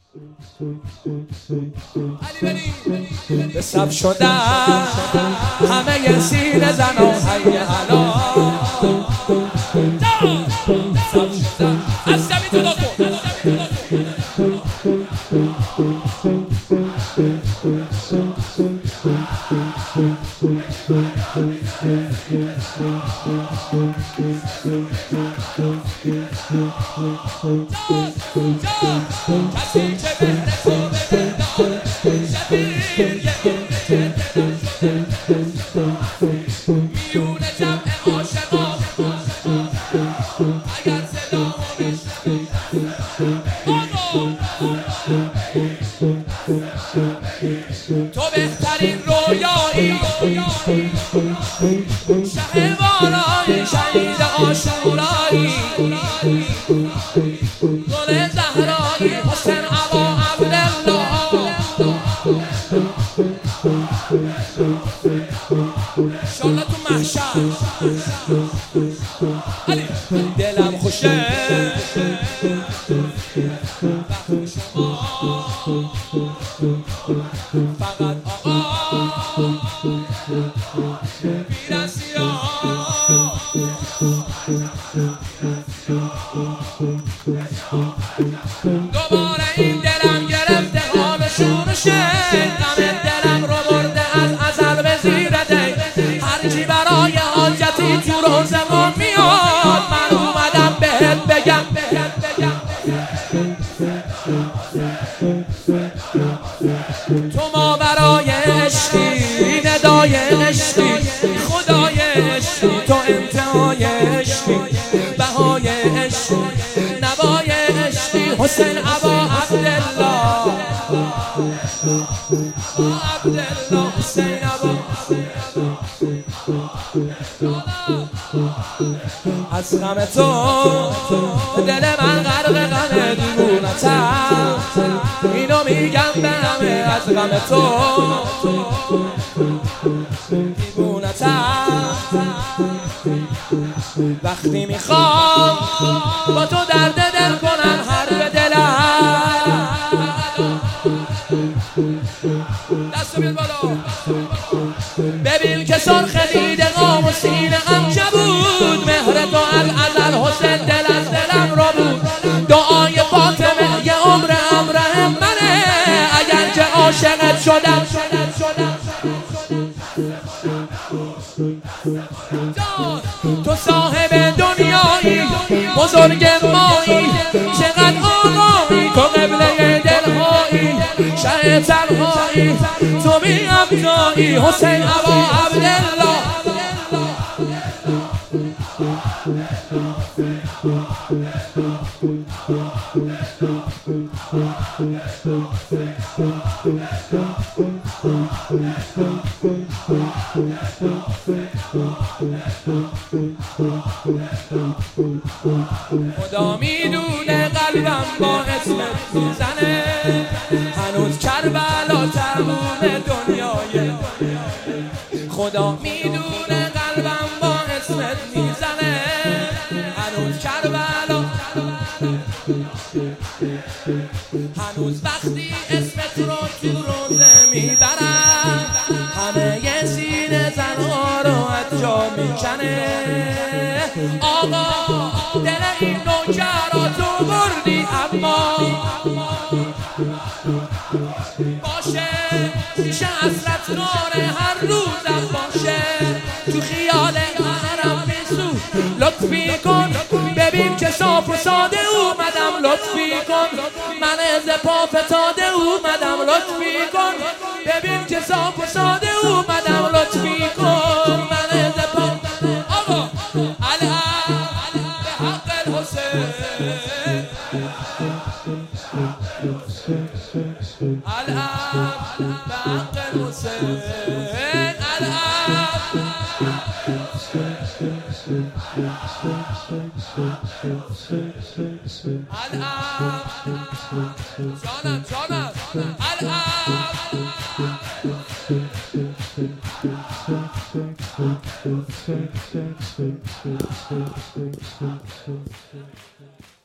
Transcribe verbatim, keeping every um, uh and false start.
به صف شدن همه ی سینه زنان حی حلا صف شدن از زمین جدا کن کسی که بهره تو ببندان شبیه میون جمع عاشقان اگر صدا تو بهترین رویایی شه بالایی شهید عاشورایی گل زهرایی حسین ابا عبدالله انشالله تو محشر علی دلم خوشه وقتی شما فقط آقا میرسی دوباره این دلم گرفته حالشون شد غم دلم رو برده از ازل به زیر دی هرچی برای حاجتی تو روزمون میاد من اومدم بهت بگم تو ما برای عشقی ندای عشقی خدای عشقی تو انتهای عشقی بهای عشقی نوای عشقی حسین ابا عبدالله عبدالله حسین ابا از غم تو دل من غرق غم دیوونتم اینو میگم به همه از غم تو دیوونتم وقتی میخوام با تو درد دل کنم حرف دلم دستو بیاد بالا ببین که سرخ دیده قام و سینه هم جبود مهر تو الازل حسین دل از دلم رو بود دعای فاطمه یه عمر امره منه اگر که عاشقت شدم تو صاحب دنیایی بزرگ مایی چقدر آقایی تو قبله دلهایی شه تنهایی تو بی ابزایی حسین ابا عبدالله خدا میدونه قلبم با اسمت میزنه هنوز کربلا تموم دنیای خدا میدونه قلبم با اسمت میزنه هنوز کربلا هنوز وقتی اسمت رو تو روزه میبرم همه ی سینه زنها رو از جا میکنه آقا دل این نوکرا تو بردی اما باشه میشه حسرت ناره هر روزم باشه تو خیال حرم بیسو لطفی کن ببین که صاف و ساده اومدم لطفی کن من از پا فتاده اومدم لطفی کن ببین که صاف و ساده اومدم لطفی کن من از پا آقا الان به حق الحسین الان به حق الحسین الان الان جانم جانم الان